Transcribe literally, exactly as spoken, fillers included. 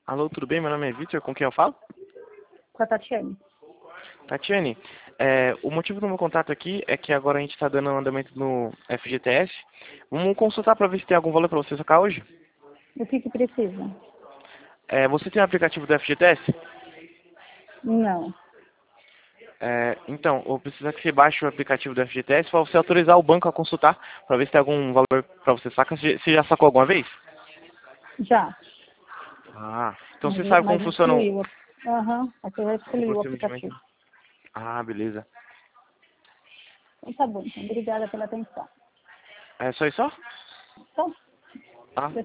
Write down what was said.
Alô, tudo bem? Meu nome é Victor, com quem eu falo? Com a Tatiane. Tatiane, é, o motivo do meu contato aqui é que agora a gente está dando andamento no F G T S. Vamos consultar para ver se tem algum valor para você sacar hoje? O que que precisa? É, você tem o aplicativo do F G T S? Não. É, então, eu preciso que você baixe o aplicativo do F G T S para você autorizar o banco a consultar para ver se tem algum valor para você sacar. Você você já sacou alguma vez? Já. Ah, então Mas, você sabe como mas funciona o... excluiu. Aham. Aqui eu já excluí o Você me diz- aplicativo. Ah, beleza. Então tá bom. Então, obrigada pela atenção. É só isso? Só? Então, Ah.